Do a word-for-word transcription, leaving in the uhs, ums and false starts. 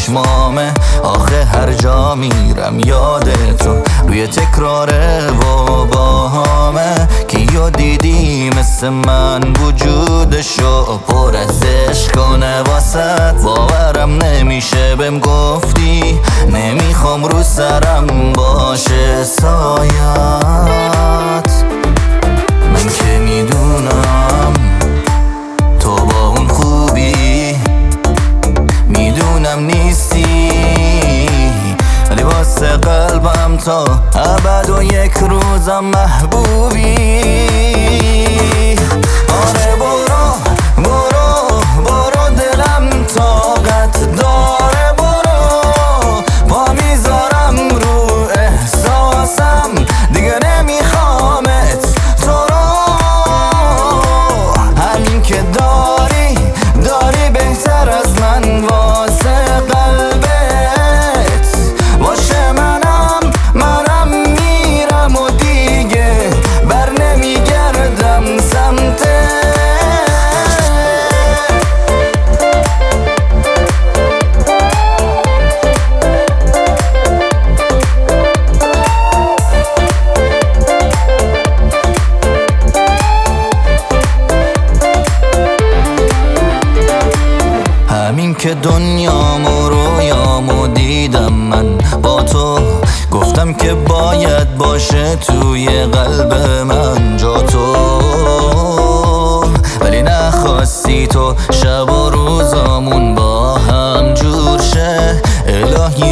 چشمامه. آخه هر جا میرم یاد تو روی تکراره و باهامه. کیو دیدی مثل من وجودشو پر از عشق کنه واسط. باورم نمیشه بهم گفتی نمیخوام رو سرم باشه سایت. من که میدونم تو با اون خوبی، میدونم نیستی ولی واسه قلبم تا ابد و یک روزم محبوبی. آره برو برو برو دلم طاقت داره. برو پا میذارم رو احساسم دیگه نمیخوامت تو رو. همین که داری داری بهتر از من واسه قلبت باشه. منم منم میرم و دیگه بر نمیگردم سمتت. همین که دنیامو رویامو دیدم من با تو، گفتم که باید باشه توی قلب من جا تو. ولی نخواستی تو شب و روزامون با هم جور شه. الهی